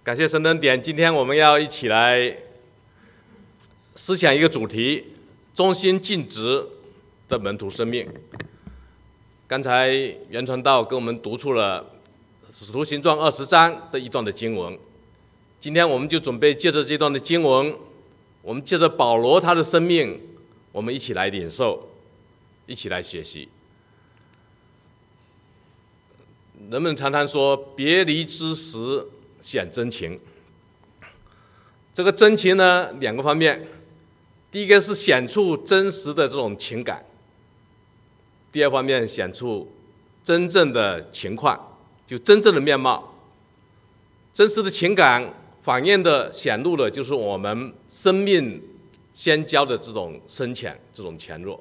感谢神的恩典，今天我们要一起来思想一个主题：忠心尽职的门徒生命。刚才袁传道跟我们读出了《使徒行传》20章的一段的经文，今天我们就准备借着这段的经文，我们借着保罗他的生命，我们一起来领受，一起来学习。人们常常说别离之时显真情，这个真情呢，两个方面，第一个是显出真实的这种情感，第二方面显出真正的情况，就真正的面貌。真实的情感反映的显露的就是我们生命相交的这种深浅，这种强弱。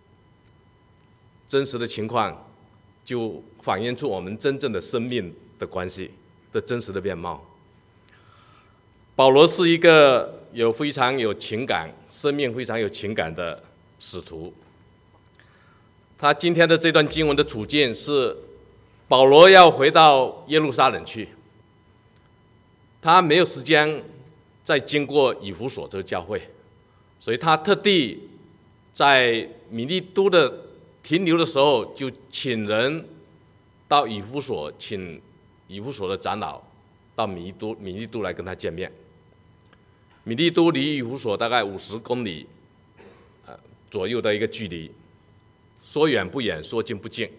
真实的情况就反映出我们真正的生命的关系的真实的面貌。保罗是一个非常有情感、生命非常有情感的使徒。他今天的这段经文的处境是，保罗要回到耶路撒冷去，他没有时间再经过以弗所这个教会，所以他特地在米利都的停留的时候，就请人到以弗所，请以弗所的长老到米利都来跟他见面。米利都离以弗所大概50公里左右的一个距离，说远不远，说近不近。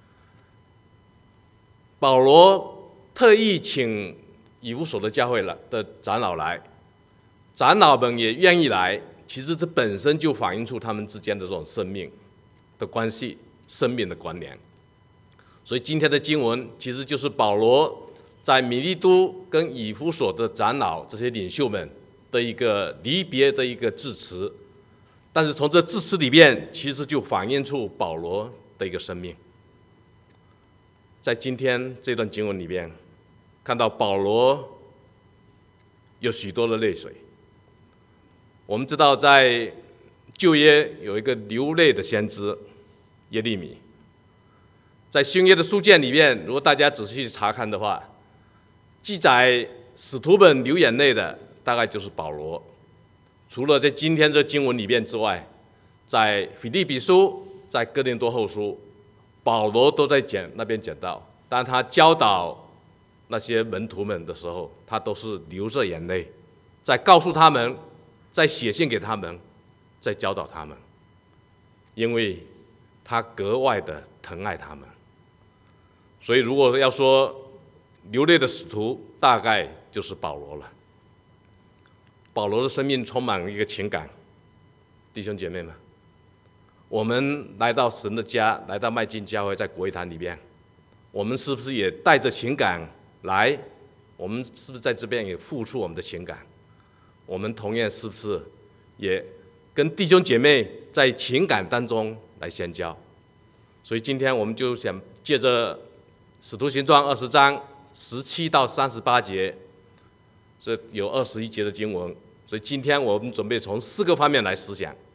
保罗特意请以弗所的教会的长老来，长老们也愿意来，其实这本身就反映出他们之间的这种生命的关系、生命的关联。所以今天的经文其实就是保罗在米利都跟以弗所的长老这些领袖们的一个离别的一个致辞，但是从这致辞里面，其实就反映出保罗的一个生命。在今天这段经文里面，看到保罗有许多的泪水。我们知道，在旧约有一个流泪的先知耶利米，在新约的书卷里面，如果大家仔细查看的话，记载使徒们流眼泪的大概就是保罗。除了在今天这经文里面之外，在腓立比书、在哥林多后书，保罗都在那边讲到，当他教导那些门徒们的时候，他都是流着眼泪，在告诉他们，在写信给他们，在教导他们，因为他格外的疼爱他们。所以如果要说流泪的使徒，大概就是保罗了。保罗的生命充满一个情感，弟兄姐妹们，我们来到神的家，来到麦金教会，在国会堂里边，我们是不是也带着情感来？我们是不是在这边也付出我们的情感？我们同样是不是也跟弟兄姐妹在情感当中来相交？所以今天我们就想借着使徒行传20章17到38节，这有21节的经文，所以今天我们准备从4个方面来思想，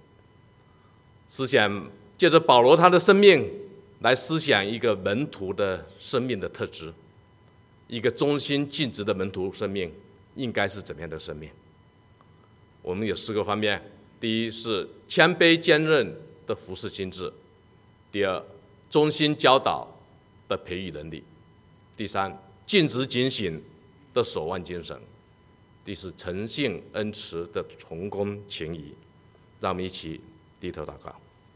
借着保罗他的生命来思想一个门徒的生命的特质，一个忠心尽职的门徒生命应该是怎么样的生命。我们有4个方面：第一是谦卑坚韧的服侍心智；第二，忠心教导的培育能力；第三，尽职警醒的守望精神；第四，诚信恩慈的同工情谊。让我们一起低头祷告。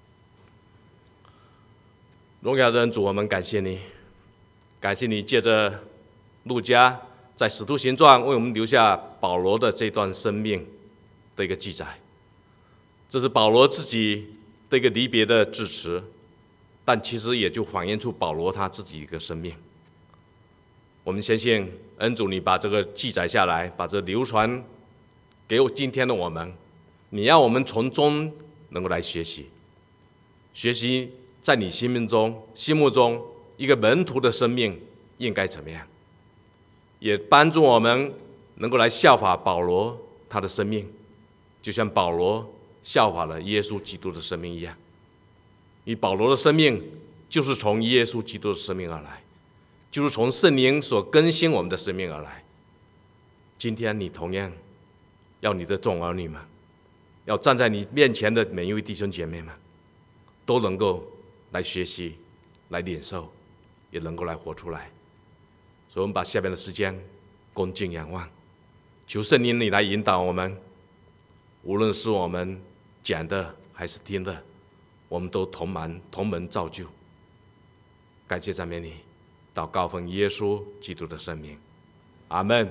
荣耀的恩主，我们感谢你，感谢你借着路加在使徒行传为我们留下保罗的这段生命的一个记载。这是保罗自己的一个离别的致辞，但其实也就反映出保罗他自己一个生命。我们相信恩主，你把这个记载下来，把这流传给今天的我们，你要我们从中能够来学习在你心目中一个门徒的生命应该怎么样，也帮助我们能够来效法保罗他的生命，就像保罗效法了耶稣基督的生命一样。以保罗的生命就是从耶稣基督的生命而来，就是从圣灵所更新我们的生命而来。 今天你同样要你的众儿女们，要站在你面前的每一位弟兄姐妹们，都能够来学习，来领受，也能够来活出来。所以我们把下边的时间恭敬仰望，求圣灵你来引导我们，无论是我们讲的还是听的，我们都同门造就。感谢赞美你，祷告奉耶稣基督的圣名，阿们。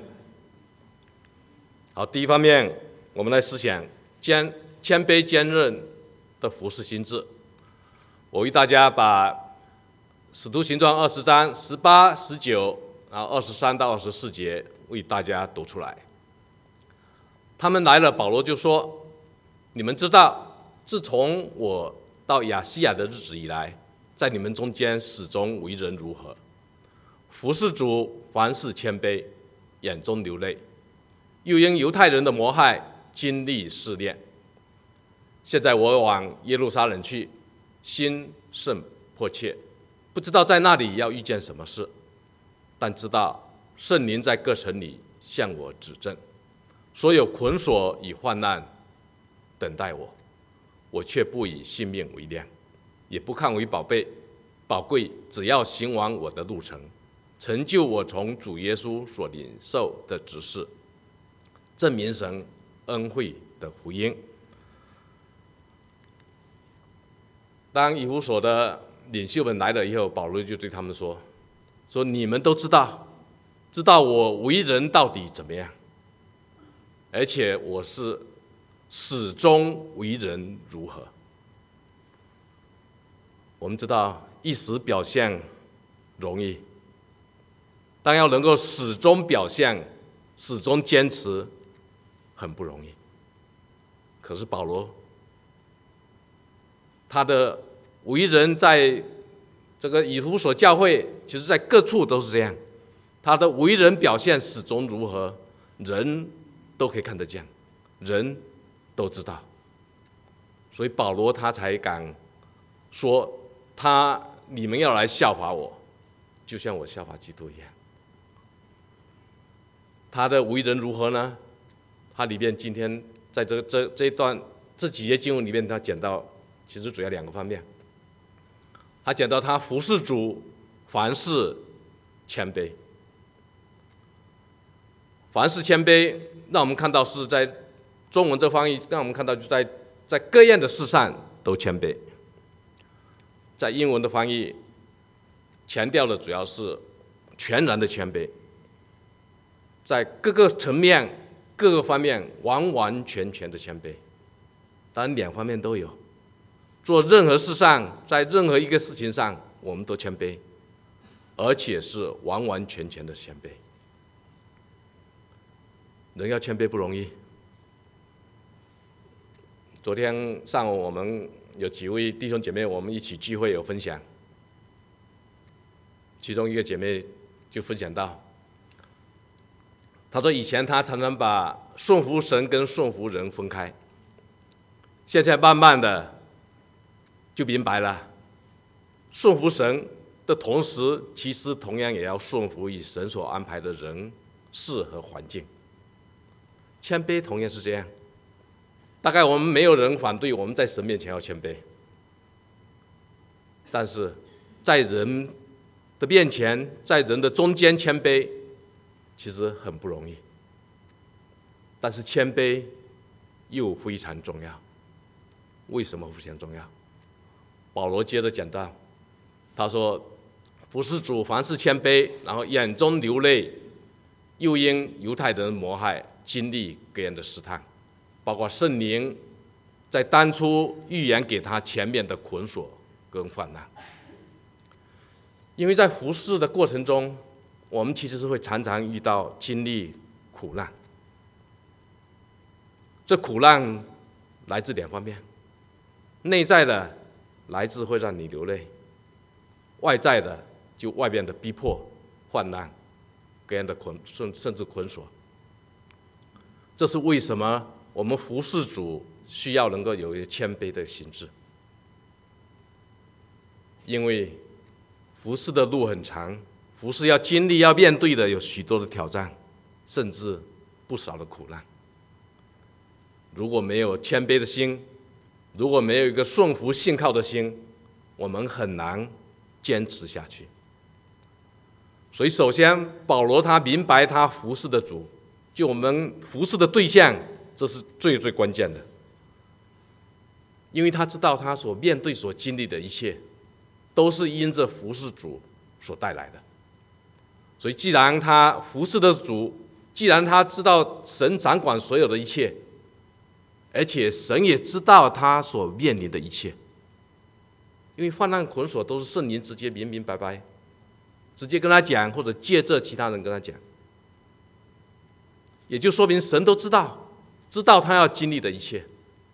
好，第一方面，我们来思想谦卑坚韧的服事心志。我为大家把使徒行传20章18、19，然后23到24节为大家读出来。他们来了，保罗就说：“你们知道，自从我到亚细亚的日子以来，在你们中间始终为人如何，服事主，凡事谦卑，眼中流泪，又因犹太人的谋害经历试炼。现在我往耶路撒冷去，心甚迫切，不知道在那里要遇见什么事，但知道圣灵在各城里向我指证，所有捆锁与患难等待我，我却不以性命为量，也不看为宝贵，只要行完我的路程，成就我从主耶稣所领受的职事，证明神恩惠的福音。”当以弗所的领袖们来了以后，保罗就对他们说：“你们都知道我为人到底怎么样，而且我是始终为人如何。”我们知道一时表现容易，但要能够始终表现、始终坚持，很不容易。可是保罗，他的为人在这个以弗所教会，其实在各处都是这样。他的为人表现始终如何，人都可以看得见，人都知道。所以保罗他才敢说，你们要来效法我，就像我效法基督一样。他的为人如何呢？他里面今天在这一段这几节经文里面，他讲到其实主要2个方面。他讲到他服事主，凡事谦卑。凡事谦卑，让我们看到是在中文这翻译，让我们看到就在各样的事上都谦卑。在英文的翻译强调的主要是全然的谦卑，在各个层面、各个方面完完全全的谦卑。当然2方面都有。做任何事上，在任何一个事情上，我们都谦卑，而且是完完全全的谦卑。人要谦卑不容易。昨天上午我们有几位弟兄姐妹，我们一起聚会有分享，其中一个姐妹就分享到，她说以前她常常把顺服神跟顺服人分开，现在慢慢的就明白了，顺服神的同时，其实同样也要顺服于神所安排的人事和环境。谦卑同样是这样，大概我们没有人反对我们在神面前要谦卑，但是在人的面前，在人的中间谦卑，其实很不容易。但是谦卑又非常重要。为什么非常重要？保罗接着讲到，他说：“服事主，凡事谦卑，然后眼中流泪，又因犹太人的谋害，经历各样的试探，包括圣灵在当初预言给他前面的捆锁跟患难。因为在服事的过程中，我们其实是会常常遇到经历苦难，这苦难来自2方面，内在的来自会让你流泪，外在的就外面的逼迫、患难、各样的甚至捆锁。这是为什么我们服事主需要能够有一个谦卑的心志，因为服事的路很长，服事要经历、要面对的有许多的挑战，甚至不少的苦难。如果没有谦卑的心，如果没有一个顺服信靠的心，我们很难坚持下去。所以首先保罗他明白他服侍的主，就我们服侍的对象，这是最最关键的。因为他知道他所面对所经历的一切都是因着服侍主所带来的。所以既然他服侍的主，既然他知道神掌管所有的一切，而且神也知道他所面临的一切，因为患难捆锁都是圣灵直接明明白白直接跟他讲，或者借着其他人跟他讲，也就说明神都知道他要经历的一切。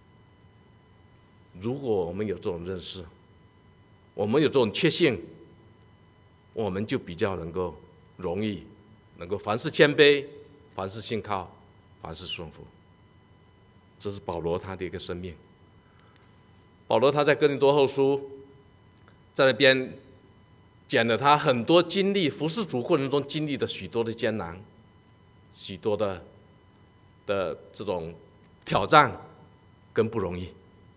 如果我们有这种认识，我们有这种确信，我们就比较容易能够凡事谦卑，凡事信靠，凡事顺服。这是保罗他的一个生命。保罗他在哥林多后书在那边讲了他很多经历服侍主过程中经历的许多的艰难，许多的这种挑战跟不容易，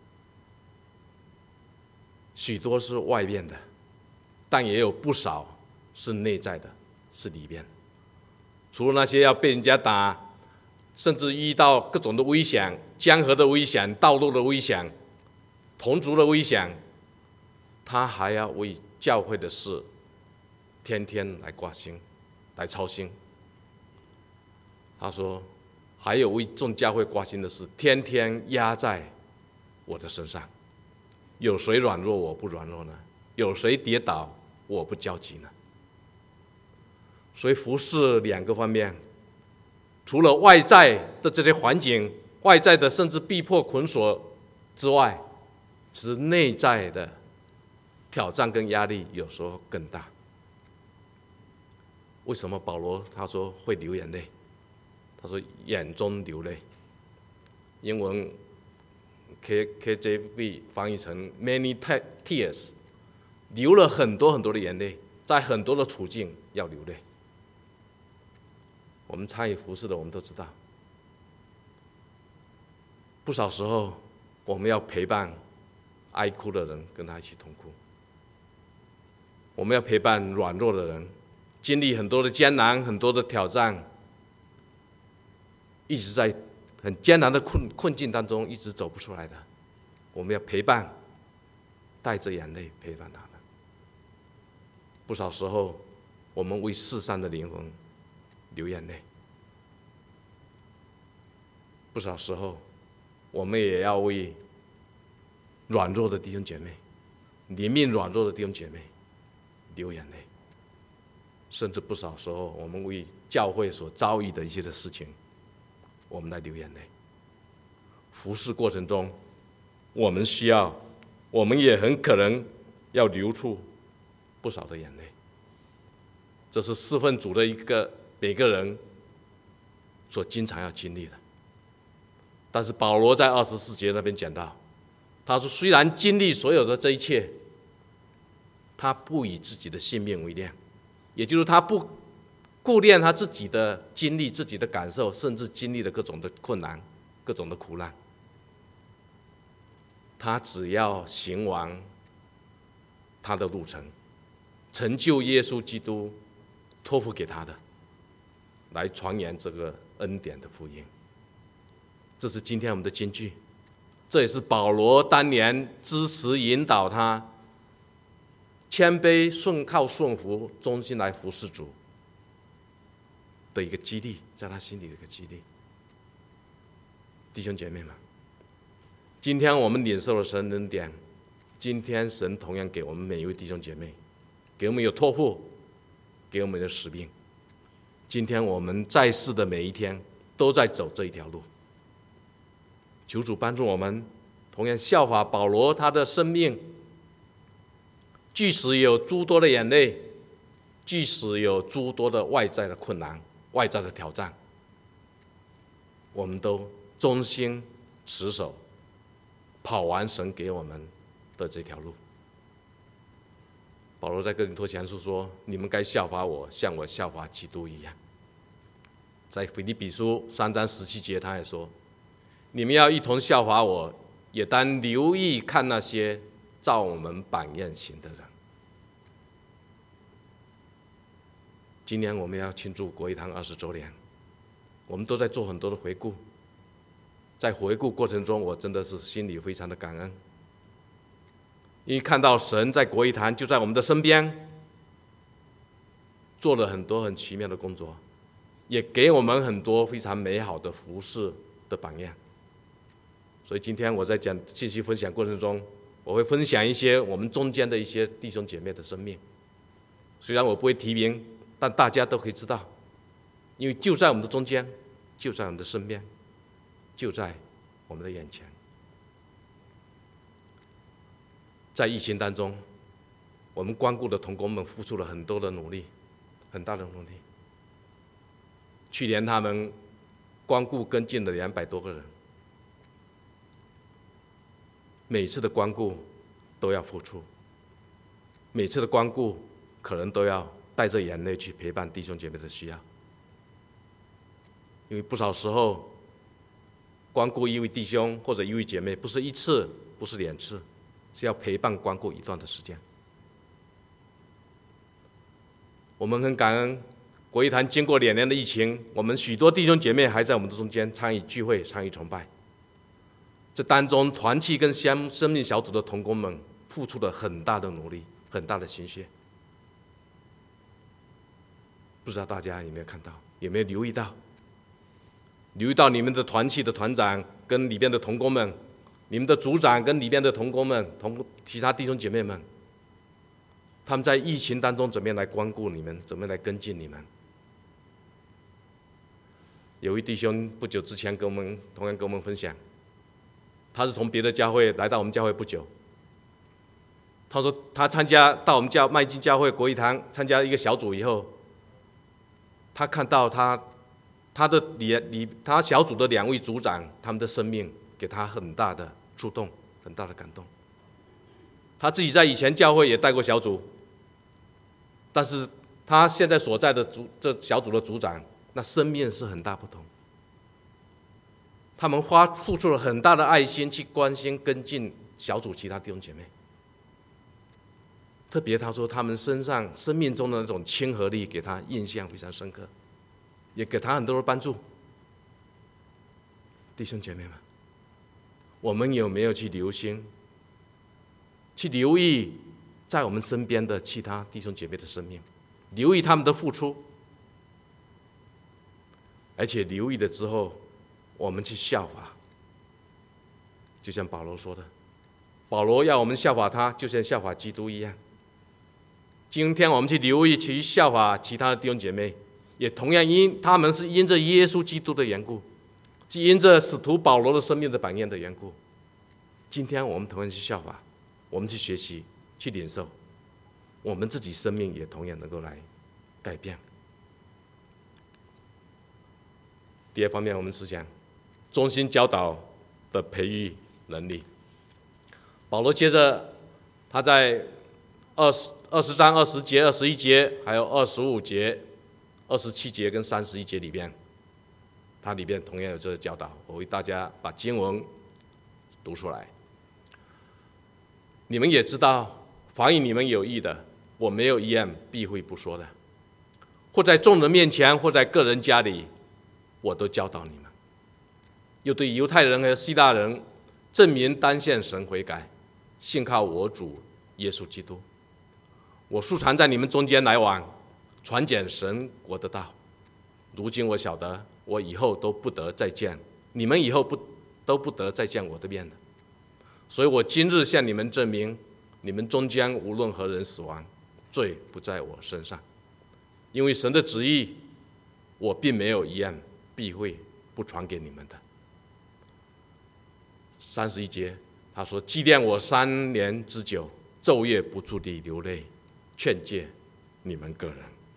许多是外面的，但也有不少是内在的，是里面。除了那些要被人家打，甚至遇到各种的危险，江河的危险，道路的危险，同族的危险，他还要为教会的事天天来挂心，来操心。他说还有为众教会挂心的事天天压在我的身上。有谁软弱我不软弱呢？有谁跌倒我不焦急呢？所以服侍两个方面，除了外在的这些环境，外在的甚至逼迫捆锁之外，其实内在的挑战跟压力有时候更大。为什么保罗他说会流眼泪？他说眼中流泪。英文 KJV 翻译成 many tears， 流了很多很多的眼泪，在很多的处境要流泪。我们参与服事的，我们都知道，不少时候我们要陪伴哀哭的人，跟他一起痛哭；我们要陪伴软弱的人，经历很多的艰难，很多的挑战，一直在很艰难的困境当中，一直走不出来的。我们要陪伴，带着眼泪陪伴他们。不少时候，我们为世上的灵魂流眼泪；不少时候，我们也要为软弱的弟兄姐妹、灵命软弱的弟兄姐妹流眼泪。甚至不少时候，我们为教会所遭遇的一些的事情，我们来流眼泪。服事过程中，我们也很可能要流出不少的眼泪。这是侍奉主的每个人所经常要经历的。但是保罗在24节那边讲到，他说虽然经历所有的这一切，他不以自己的性命为念，也就是他不顾念他自己的经历、自己的感受，甚至经历了各种的困难、各种的苦难。他只要行完他的路程，成就耶稣基督托付给他的，来传扬这个恩典的福音。这是今天我们的金句，这也是保罗当年支持引导他谦卑顺靠顺服忠心来服侍主的一个激励，在他心里的一个激励。弟兄姐妹们，今天我们领受了神恩典，今天神同样给我们每一位弟兄姐妹，给我们有托付，给我们的使命。今天我们在世的每一天都在走这一条路，求主帮助我们同样效法保罗他的生命，即使有诸多的眼泪，即使有诸多的外在的困难、外在的挑战，我们都忠心持守，跑完神给我们的这条路。保罗在哥林多前书说：“你们该效法我，像我效法基督一样。” 在腓立比书3章17节，他还说：“你们要一同效法我，也当留意看那些照我们榜样行的人。”今年我们要庆祝国语堂20周年，我们都在做很多的回顾。在回顾过程中，我真的是心里非常的感恩，因为看到神在国语堂就在我们的身边，做了很多很奇妙的工作，也给我们很多非常美好的服事的榜样。所以今天我在讲信息分享过程中，我会分享一些我们中间的一些弟兄姐妹的生命。虽然我不会提名，但大家都可以知道，因为就在我们的中间，就在我们的身边，就在我们的眼前。在疫情当中，我们光顾的同工们付出了很多的努力，很大的努力。去年他们光顾跟进了200多个人，每次的光顾都要付出，每次的光顾可能都要带着眼泪去陪伴弟兄姐妹的需要，因为不少时候光顾一位弟兄或者一位姐妹，不是1次，不是2次，是要陪伴光顾一段的时间。我们很感恩国语堂经过2年的疫情，我们许多弟兄姐妹还在我们的中间参与聚会、参与崇拜。这当中团契跟生命小组的同工们付出了很大的努力，很大的心血。不知道大家有没有看到，有没有留意到？留意到你们的团契的团长跟里边的同工们，你们的组长跟里边的同工们、其他弟兄姐妹们，他们在疫情当中怎么样来关顾你们，怎么样来跟进你们？有一弟兄不久之前同样跟我们分享，他是从别的教会来到我们教会不久。他说他到我们麦金教会国语堂参加一个小组以后，他看到他小组的2位组长，他们的生命给他很大的触动，很大的感动。他自己在以前教会也带过小组，但是他现在所在的这小组的组长，那生命是很大不同。他们付出了很大的爱心去关心跟进小组其他弟兄姐妹。特别他说他们身上生命中的那种亲和力给他印象非常深刻，也给他很多的帮助。弟兄姐妹们，我们有没有去留心，去留意在我们身边的其他弟兄姐妹的生命，留意他们的付出，而且留意了之后，我们去效法？就像保罗说的，保罗要我们效法他，就像效法基督一样。今天我们去留意、去效法其他的弟兄姐妹，也同样他们是因着耶稣基督的缘故，是因着使徒保罗的生命的榜样的缘故。今天我们同样去效法，我们去学习、去领受，我们自己生命也同样能够来改变。第二方面，我们思想中心教导的培育能力。保罗接着他在20章20节、21节，还有25节、27节跟31节里边，它里边同样有这个教导。我为大家把经文读出来。你们也知道，凡与你们有益的，我没有一样避讳不说的，或在众人面前，或在个人家里，我都教导你们。又对犹太人和希腊人证明当向神悔改，信靠我主耶稣基督。我素常在你们中间来往，传讲神国的道。如今我晓得，我以后都不得再见，你们以后都不得再见我的面了。所以我今日向你们证明，你们中间无论何人死亡，罪不在我身上。因为神的旨意，我并没有一样避讳不传给你们的。31节，他说：纪念我3年之久，昼夜不住地流泪，劝诫你们个人。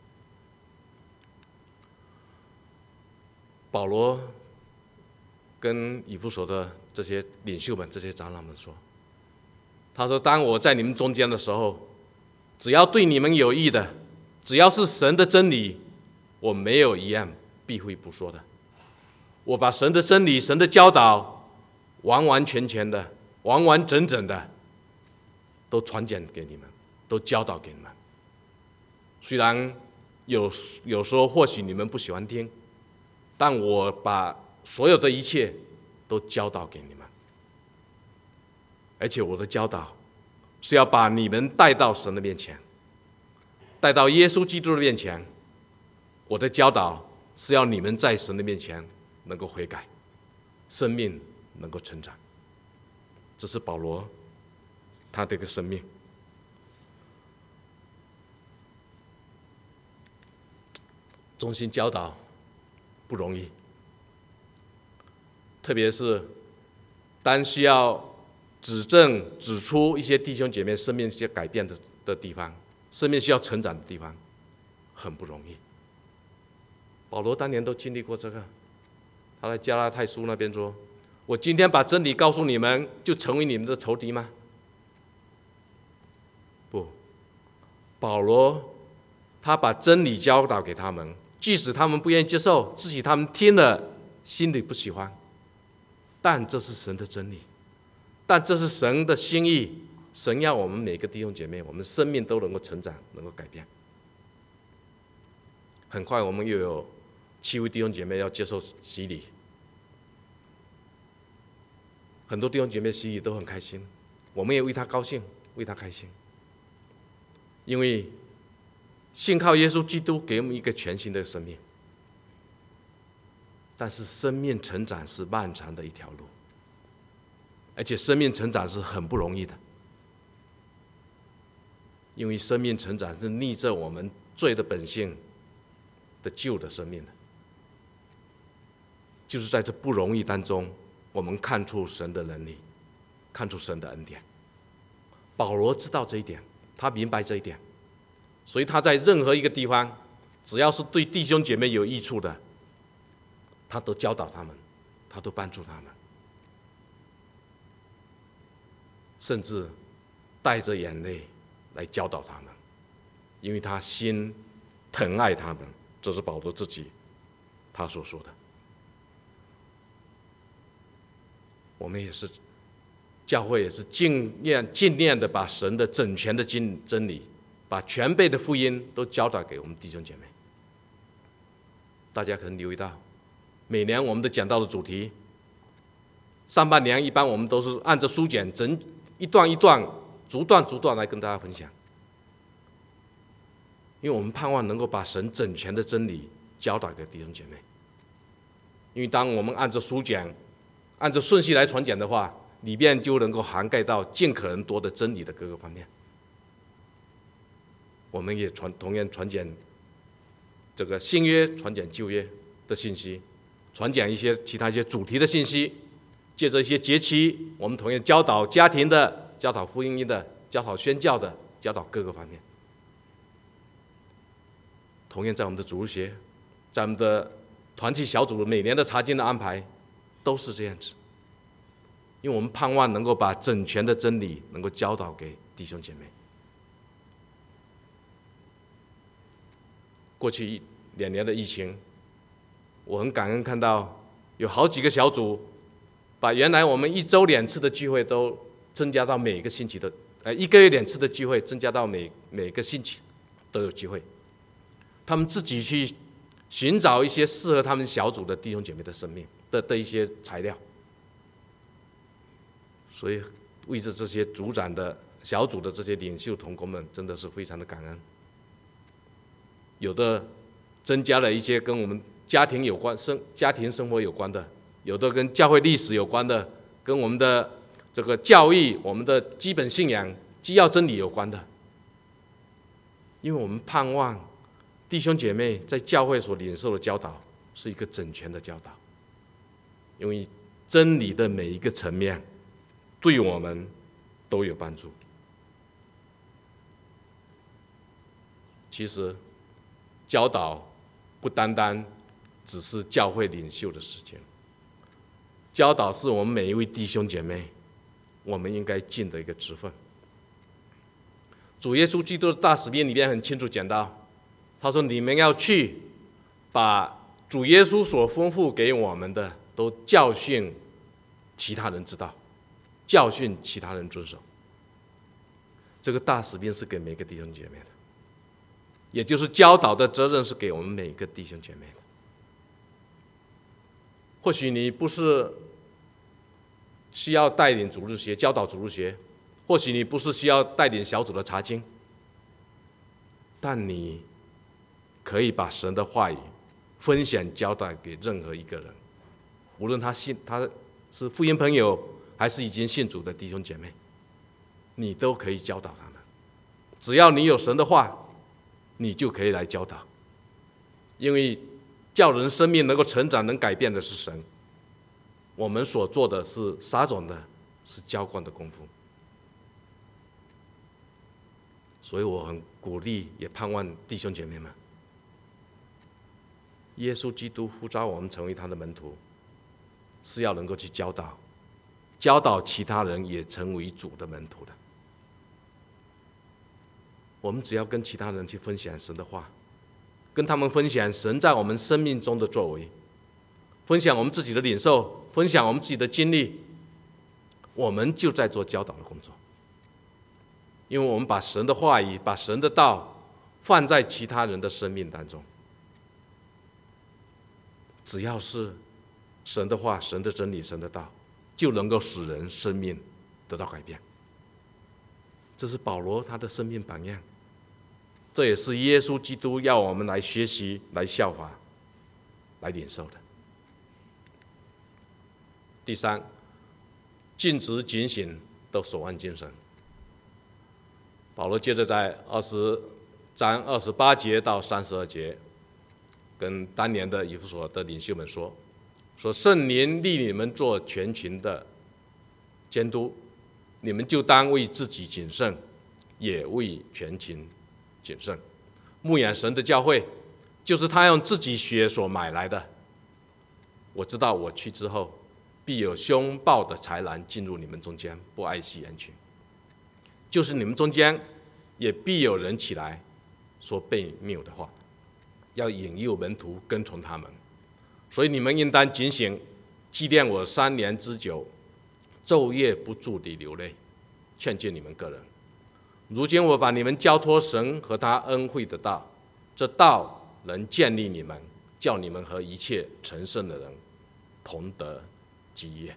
保罗跟以弗所的这些领袖们、这些长老们说，他说：当我在你们中间的时候，只要对你们有益的，只要是神的真理，我没有一样避讳不说的。我把神的真理、神的教导，完完全全的、完完整整的，都传讲给你们，都教导给你们。虽然有时候或许你们不喜欢听，但我把所有的一切都教导给你们，而且我的教导是要把你们带到神的面前，带到耶稣基督的面前。我的教导是要你们在神的面前能够悔改，生命能够成长。这是保罗他的一个生命。忠心教导不容易，特别是当需要指出一些弟兄姐妹生命一些改变的地方，生命需要成长的地方，很不容易。保罗当年都经历过这个，他在加拉太书那边说：“我今天把真理告诉你们，就成为你们的仇敌吗？”不，保罗他把真理教导给他们，即使他们不愿意接受，自己他们听了心里不喜欢，但这是神的真理，但这是神的心意。神要我们每个弟兄姐妹，我们生命都能够成长，能够改变。很快我们又有7位弟兄姐妹要接受洗礼，很多弟兄姐妹洗礼都很开心，我们也为他高兴，为他开心，因为信靠耶稣基督给我们一个全新的生命。但是生命成长是漫长的一条路，而且生命成长是很不容易的，因为生命成长是逆着我们罪的本性的旧的生命的。就是在这不容易当中，我们看出神的能力，看出神的恩典。保罗知道这一点，他明白这一点，所以他在任何一个地方，只要是对弟兄姐妹有益处的，他都教导他们，他都帮助他们，甚至带着眼泪来教导他们，因为他心疼爱他们。这是保罗自己他所说的。我们也是，教会也是尽念的把神的整全的真理，把全备的福音都教导给我们弟兄姐妹。大家可能留意到，每年我们的讲道的主题，上半年一般我们都是按照书简整一段一段、逐段来跟大家分享，因为我们盼望能够把神整全的真理教导给弟兄姐妹。因为当我们按照书简、按照顺序来传讲的话，里面就能够涵盖到尽可能多的真理的各个方面。我们也同样传讲这个新约，传讲旧约的信息，传讲一些其他一些主题的信息，借着一些节期，我们同样教导家庭的、教导福音的、教导宣教的、教导各个方面。同样在我们的主日学，在我们的团契小组每年的查经的安排都是这样子，因为我们盼望能够把整全的真理能够教导给弟兄姐妹。过去2年的疫情，我很感恩看到有好几个小组把原来我们1周2次的聚会都增加到每个星期的1个月2次的聚会增加到每个星期都有聚会。他们自己去寻找一些适合他们小组的弟兄姐妹的生命的一些材料，所以为着这些组长的小组的这些领袖同工们，真的是非常的感恩。有的增加了一些跟我们家庭有关、家庭生活有关的，有的跟教会历史有关的，跟我们的这个教育、我们的基本信仰、基要真理有关的。因为我们盼望弟兄姐妹在教会所领受的教导是一个整全的教导，因为真理的每一个层面对我们都有帮助。其实教导不单单只是教会领袖的事情，教导是我们每一位弟兄姐妹我们应该尽的一个职分。主耶稣基督的大使命里面很清楚讲到，他说：“你们要去，把主耶稣所吩咐给我们的，都教训其他人知道，教训其他人遵守。这个大使命是给每个弟兄姐妹的，也就是教导的责任是给我们每个弟兄姐妹的。或许你不是需要带领主日学、教导主日学，或许你不是需要带领小组的查经，但你可以把神的话语分享交代给任何一个人，无论他是福音朋友，还是已经信主的弟兄姐妹，你都可以教导他们。只要你有神的话，你就可以来教导，因为叫人生命能够成长、能改变的是神。我们所做的是撒种的，是浇灌的功夫。所以我很鼓励，也盼望弟兄姐妹们，耶稣基督呼召我们成为他的门徒，是要能够去教导其他人也成为主的门徒的。我们只要跟其他人去分享神的话，跟他们分享神在我们生命中的作为，分享我们自己的领受，分享我们自己的经历，我们就在做教导的工作。因为我们把神的话语、把神的道放在其他人的生命当中，只要是神的话、神的真理、神的道，就能够使人生命得到改变。这是保罗他的生命榜样，这也是耶稣基督要我们来学习、来效法、来领受的。第三，尽职警醒，都守望精神。保罗接着在20章28节到32节，跟当年的以弗所的领袖们说圣灵立你们做全群的监督，你们就当为自己谨慎，也为全群谨慎。牧养神的教会，就是他用自己血所买来的。我知道我去之后，必有凶暴的豺狼进入你们中间，不爱惜人群。就是你们中间也必有人起来说悖谬的话，要引诱门徒跟从他们。所以你们应当警醒，纪念我3年之久，昼夜不住地流泪，劝诫你们个人。如今我把你们交托神和他恩惠的道，这道能建立你们，叫你们和一切成圣的人同得基业。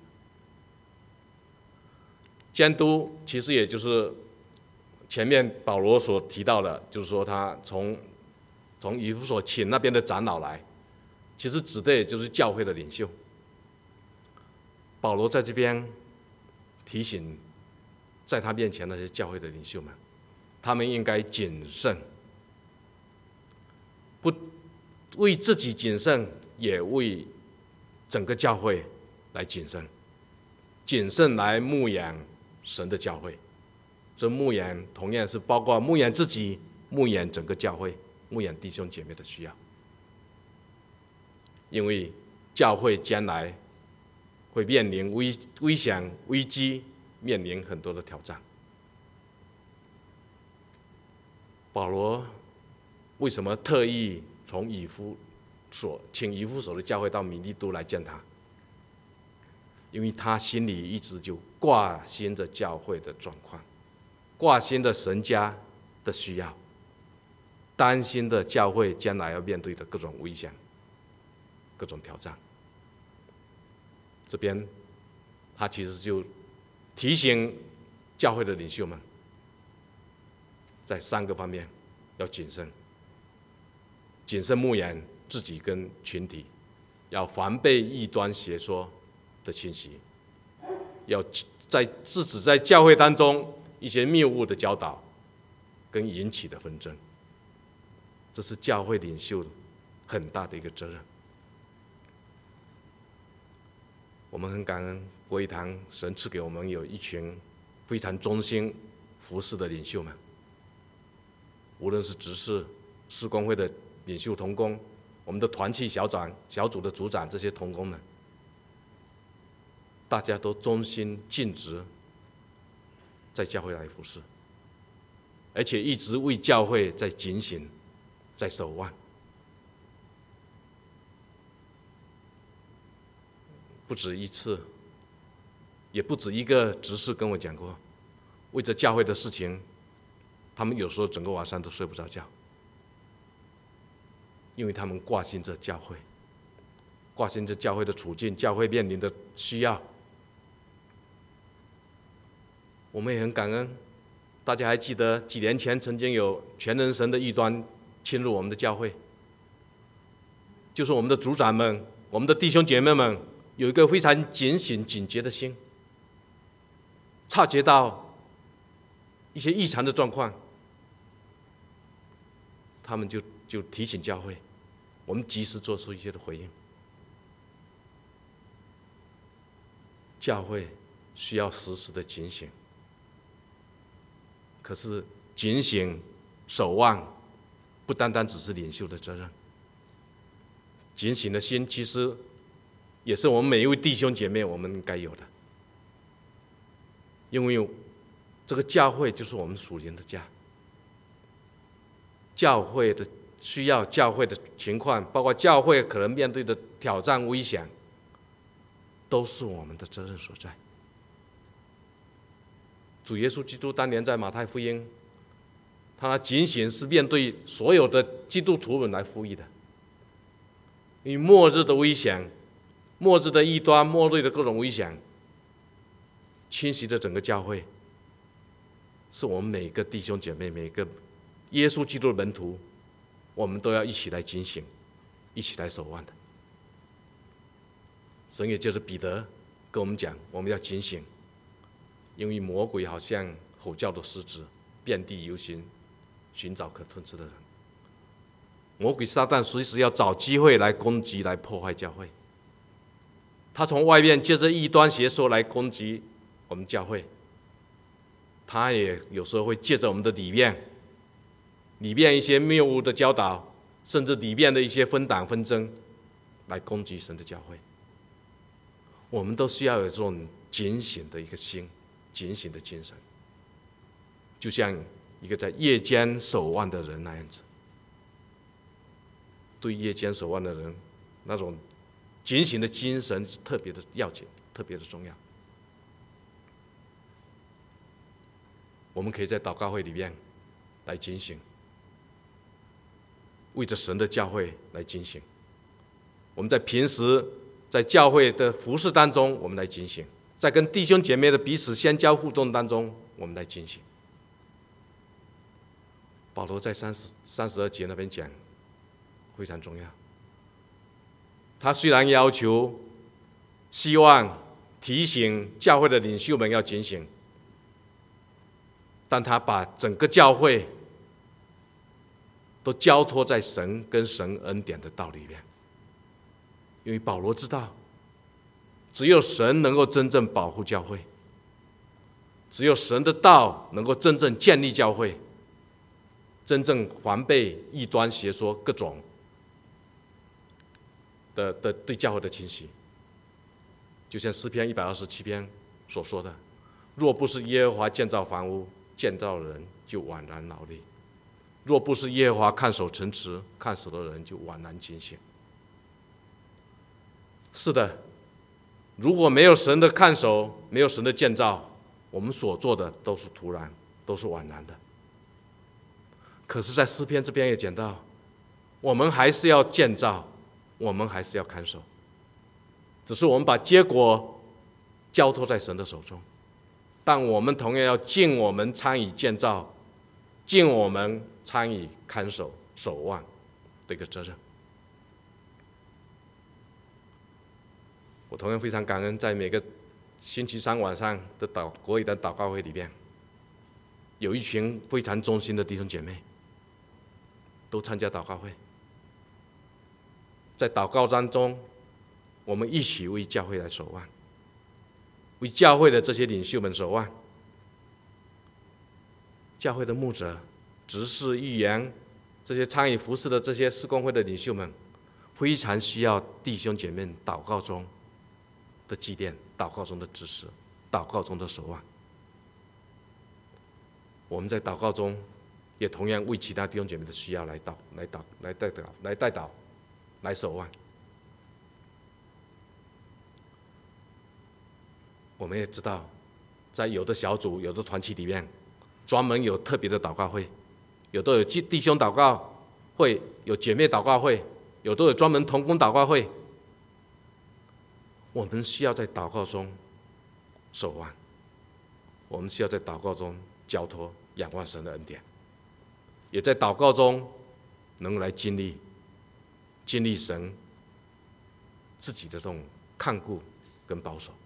监督其实也就是前面保罗所提到的，就是说他从以弗所请那边的长老来，其实指的也就是教会的领袖。保罗在这边提醒在他面前那些教会的领袖们，他们应该谨慎，不为自己谨慎，也为整个教会来谨慎，谨慎来牧养神的教会。这牧养同样是包括牧养自己、牧养整个教会、牧养弟兄姐妹的需要。因为教会将来会面临危险、危机，面临很多的挑战。保罗为什么特意从请以弗所的教会到米利都来见他？因为他心里一直就挂心着教会的状况，挂心着神家的需要，担心的教会将来要面对的各种危险、各种挑战。这边他其实就提醒教会的领袖们，在3个方面要谨慎：谨慎牧养自己跟群体，要防备异端邪说的信息，要制止在教会当中一些谬误的教导跟引起的纷争。这是教会领袖很大的一个责任。我们很感恩国语堂神赐给我们有一群非常忠心服侍的领袖们，无论是执事、事工会的领袖同工，我们的团契小组的组长，这些同工们，大家都忠心尽职在教会来服侍，而且一直为教会在警醒，在守望。 不止一次，也不止一个执事跟我讲过，为着教会的事情，他们有时候整个晚上都睡不着觉，因为他们挂心着教会，挂心着教会的处境，教会面临的需要。我们也很感恩，大家还记得几年前曾经有全能神的异端侵入我们的教会，就是我们的组长们、我们的弟兄姐妹们有一个非常警醒、警觉的心，察觉到一些异常的状况，他们就提醒教会，我们及时做出一些的回应。教会需要时时的警醒，可是警醒、守望，不单单只是领袖的责任。警醒的心，其实也是我们每一位弟兄姐妹我们应该有的，因为这个教会就是我们属灵的家。教会的需要、教会的情况，包括教会可能面对的挑战、危险，都是我们的责任所在。主耶稣基督当年在马太福音，他警醒是面对所有的基督徒们来呼吁的，因为末日的危险、末日的异端、末日的各种危险，侵袭着整个教会，是我们每个弟兄姐妹、每个耶稣基督的门徒，我们都要一起来警醒，一起来守望的。神也就是彼得跟我们讲，我们要警醒，因为魔鬼好像吼叫的狮子，遍地游行，寻找可吞吃的人。魔鬼撒旦随时要找机会来攻击、来破坏教会。他从外面借着异端邪说来攻击我们教会，他也有时候会借着我们的里面一些谬误的教导，甚至里面的一些分党纷争，来攻击神的教会。我们都需要有这种警醒的一个心，警醒的精神，就像一个在夜间守望的人那样子。对夜间守望的人，那种警醒的精神特别的要紧，特别的重要。我们可以在祷告会里面来警醒，为着神的教会来警醒。我们在平时在教会的服事当中，我们来警醒；在跟弟兄姐妹的彼此相交互动当中，我们来警醒。保罗在32节那边讲，非常重要。他虽然要求、希望、提醒教会的领袖们要警醒，但他把整个教会都交托在神跟神恩典的道里面。因为保罗知道，只有神能够真正保护教会，只有神的道能够真正建立教会，真正防备异端邪说各种的对教会的侵袭。就像诗篇127篇所说的，若不是耶和华建造房屋，建造人就枉然劳力；若不是耶和华看守城池，看守的人就枉然警醒。是的，如果没有神的看守，没有神的建造，我们所做的都是徒然，都是枉然的。可是在诗篇这边也讲到，我们还是要建造，我们还是要看守，只是我们把结果交托在神的手中，但我们同样要尽我们参与建造，尽我们参与看守、守望的一个责任。我同样非常感恩，在每个星期三晚上的国语的祷告会里面，有一群非常忠心的弟兄姐妹都参加祷告会。在祷告当中，我们一起为教会来守望，为教会的这些领袖们守望。教会的牧者、执事、议员，这些参与服事的这些事工会的领袖们，非常需要弟兄姐妹祷告中的祭奠，祷告中的支持，祷告中的守望。我们在祷告中，也同样为其他弟兄姐妹的需要来代祷、来守望。 我们也知道，在有的小组、有的团体里面，专门有特别的祷告会，有的有弟兄祷告会，有姐妹祷告会，有的有专门同工祷告会。我们需要在祷告中守望，我们需要在祷告中交托、仰望神的恩典，也在祷告中能来经历神自己的这种看顾跟保守。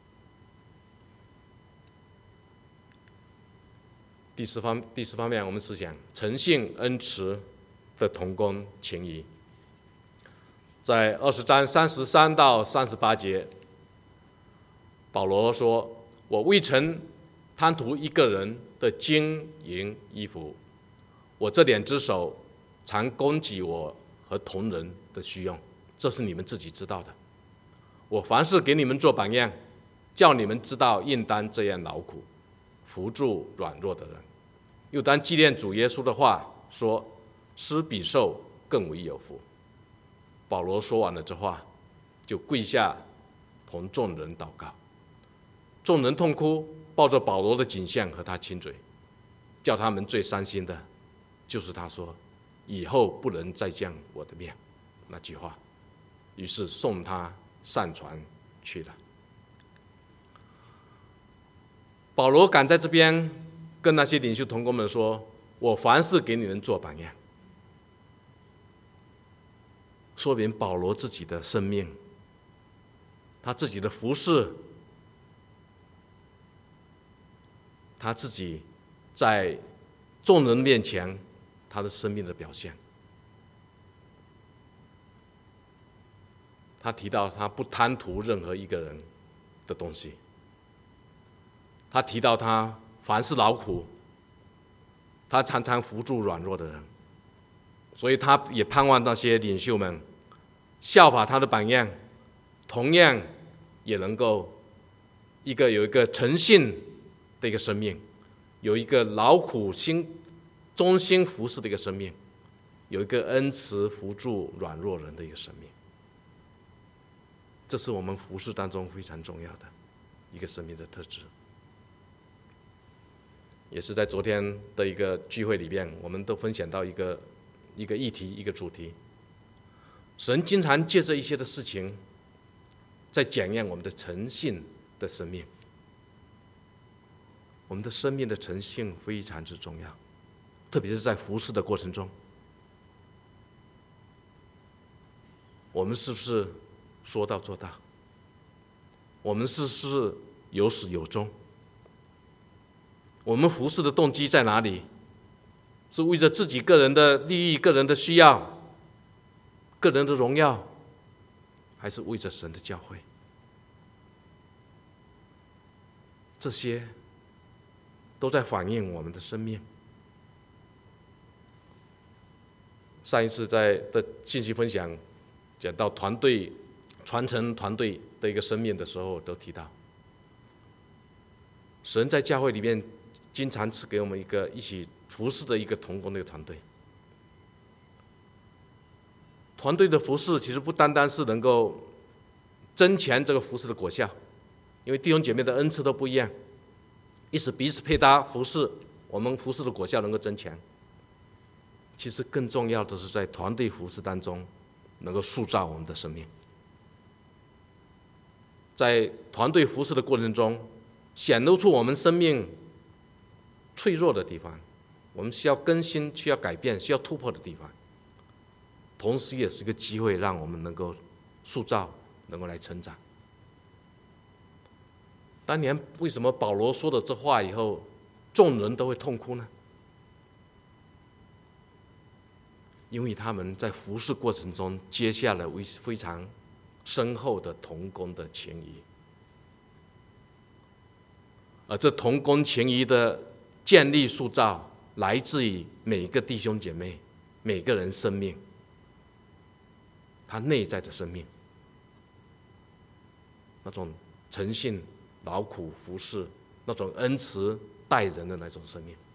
第四方面，我们思想诚信恩慈的同工情谊。在20章33到38节，保罗说：“我未曾贪图一个人的金银衣服，我这2只手常供给我和同人的需用，这是你们自己知道的。我凡事给你们做榜样，叫你们知道应当这样劳苦，扶助软弱的人，又当纪念主耶稣的话，说施比受更为有福。”保罗说完了这话，就跪下同众人祷告。众人痛哭，抱着保罗的颈项和他亲嘴。叫他们最伤心的，就是他说：“以后不能再见我的面。”那句话，于是送他上船去了。保罗敢在这边跟那些领袖同工们说：“我凡事给你们做榜样。”说明保罗自己的生命，他自己的服事，他自己在众人面前他的生命的表现。他提到他不贪图任何一个人的东西，他提到他凡事劳苦，他常常扶助软弱的人，所以他也盼望那些领袖们效法他的榜样，同样也能够有一个诚信的一个生命，有一个劳苦忠心服侍的一个生命，有一个恩慈扶助软弱人的一个生命。这是我们服侍当中非常重要的一个生命的特质。也是在昨天的一个聚会里面，我们都分享到一个议题，一个主题。神经常借着一些的事情，在检验我们的诚信的生命。我们的生命的诚信非常之重要，特别是在服侍的过程中，我们是不是说到做到？我们是不是有始有终？我们服侍的动机在哪里？是为着自己个人的利益、个人的需要、个人的荣耀，还是为着神的教会？这些都在反映我们的生命。上一次的信息分享讲到团队传承团队的一个生命的时候，都提到神在教会里面经常赐给我们一个一起服侍的一个同工的一个团队。团队的服侍其实不单单是能够增强这个服侍的果效，因为弟兄姐妹的恩赐都不一样，一起彼此配搭服侍，我们服侍的果效能够增强。其实更重要的是在团队服侍当中能够塑造我们的生命，在团队服侍的过程中显露出我们生命脆弱的地方，我们需要更新、需要改变、需要突破的地方，同时也是一个机会让我们能够塑造，能够来成长。当年为什么保罗说了这话以后众人都会痛哭呢？因为他们在服侍过程中结下了非常深厚的同工的情谊，而这同工情谊的建立塑造来自于每一个弟兄姐妹，每个人生命他内在的生命，那种诚信、劳苦服侍，那种恩慈待人的那种生命。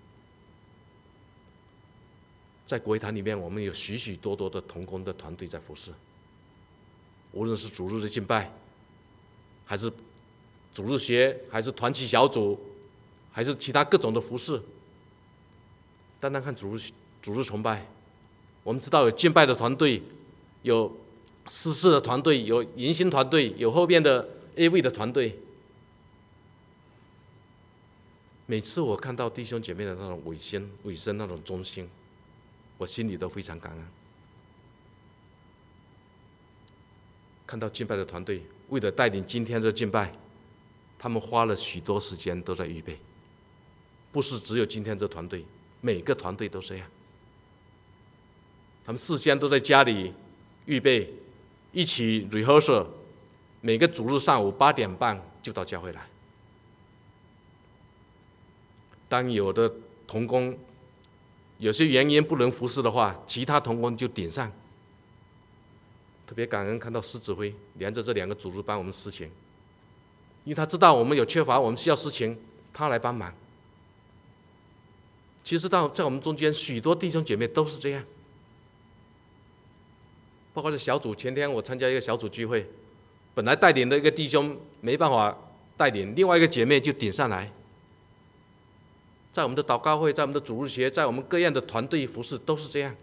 在国会堂里面，我们有许许多多的同工的团队在服侍，无论是主日的敬拜，还是主日学，还是团契小组，还是其他各种的服事。单单看主日崇拜，我们知道有敬拜的团队，有诗事的团队，有迎新团队，有后边的 AV 的团队。每次我看到弟兄姐妹的那种委身那种忠心，我心里都非常感恩。看到敬拜的团队为了带领今天的敬拜，他们花了许多时间都在预备，不是只有今天这团队，每个团队都这样。他们事先都在家里预备，一起 rehearsal， 每个主日上午8点半就到教会来。当有的同工有些原因不能服侍的话，其他同工就顶上。特别感恩看到施指挥连着这2个主日帮我们施勤，因为他知道我们有缺乏，我们需要施勤，他来帮忙。其实在我们中间许多弟兄姐妹都是这样，包括这小组。前天我参加一个小组聚会，本来带领的一个弟兄没办法带领，另外一个姐妹就顶上来。在我们的祷告会，在我们的主日学，在我们各样的团队服事都是这样。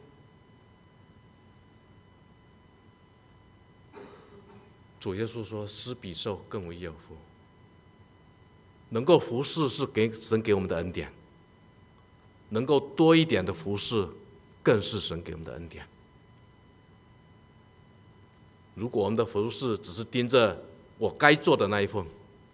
主耶稣说：“施比受更为有福。”能够服事是神给我们的恩典，能够多一点的服事，更是神给我们的恩典。如果我们的服事只是盯着我该做的那一份，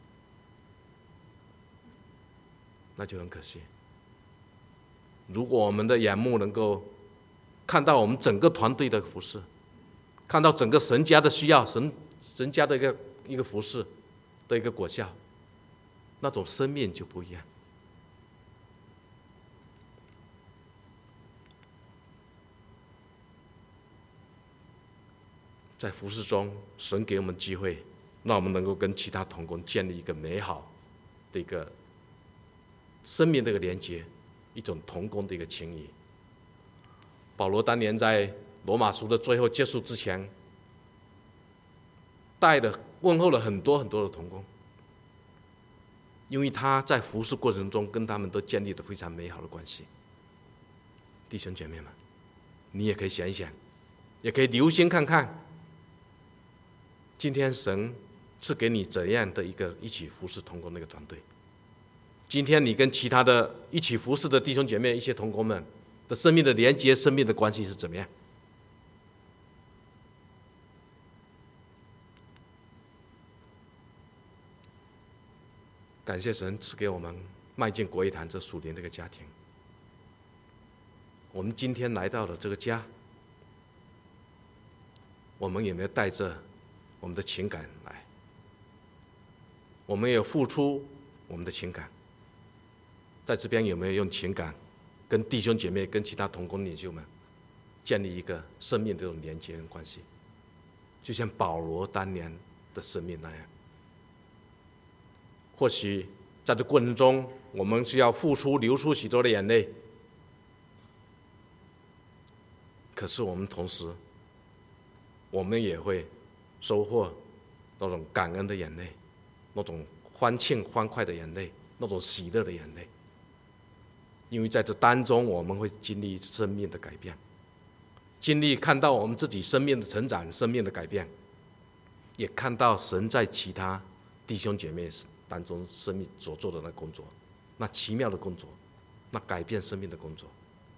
那就很可惜。如果我们的眼目能够看到我们整个团队的服事，看到整个神家的需要，神家的一个服事的一个果效，那种生命就不一样。在服事中，神给我们机会，让我们能够跟其他同工建立一个美好的一个生命的一个连接，一种同工的一个情谊。保罗当年在罗马书的最后结束之前，问候了很多很多的同工，因为他在服事过程中跟他们都建立了非常美好的关系。弟兄姐妹们，你也可以想一想，也可以留心看看，今天神是给你怎样的一个一起服事同工的一个团队？今天你跟其他的一起服事的弟兄姐妹、一些同工们的生命的连结、生命的关系是怎么样？感谢神赐给我们迈进国语堂这属灵的一个家庭。我们今天来到了这个家，我们有没有带着我们的情感来？我们有付出我们的情感，在这边有没有用情感跟弟兄姐妹、跟其他同工领袖们建立一个生命的这种连接跟关系？就像保罗当年的生命那样。或许在这过程中，我们需要流出许多的眼泪，可是我们同时，我们也会收获那种感恩的眼泪，那种欢庆欢快的眼泪，那种喜乐的眼泪。因为在这当中，我们会经历生命的改变，经历看到我们自己生命的成长、生命的改变，也看到神在其他弟兄姐妹当中生命所做的那工作，那奇妙的工作，那改变生命的工作。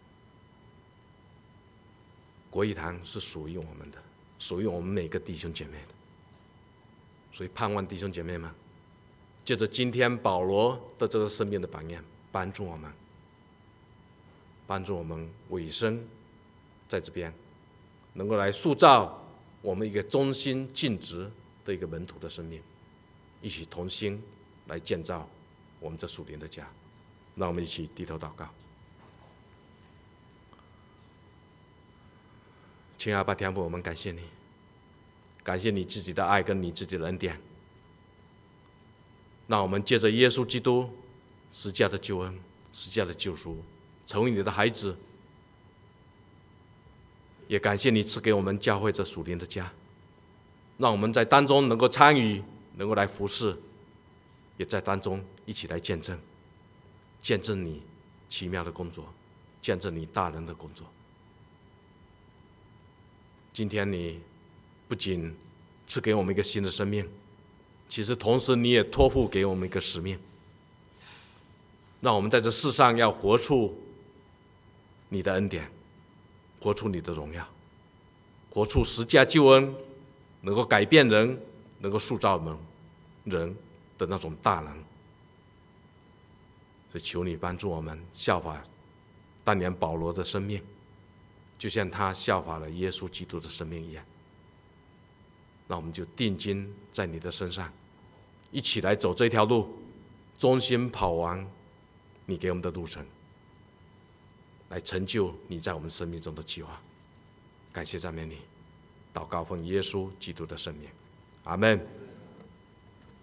国语堂是属于我们的，属于我们每个弟兄姐妹的。所以盼望弟兄姐妹们，借着今天保罗的这个生命的榜样，帮助我们委身在这边，能够来塑造我们一个忠心尽职的一个门徒的生命，一起同心来建造我们这属灵的家。让我们一起低头祷告。亲爱的阿爸天父，我们感谢你，感谢你自己的爱跟你自己的恩典，让我们借着耶稣基督十架的救恩、十架的救赎，成为你的孩子。也感谢你赐给我们教会这属灵的家，让我们在当中能够参与，能够来服侍， 也在当中一起来见证你奇妙的工作，见证你大能的工作。今天你不仅赐给我们一个新的生命，其实同时你也托付给我们一个使命，让我们在这世上要活出你的恩典，活出你的荣耀，活出十架救恩能够改变人，能够塑造人的那种大能。所以求你帮助我们效法当年保罗的生命，就像他效法了耶稣基督的生命一样。那我们就定睛在你的身上，一起来走这条路，忠心跑完你给我们的路程，来成就你在我们生命中的计划。感谢赞美你，祷告奉耶稣基督的圣名，阿们。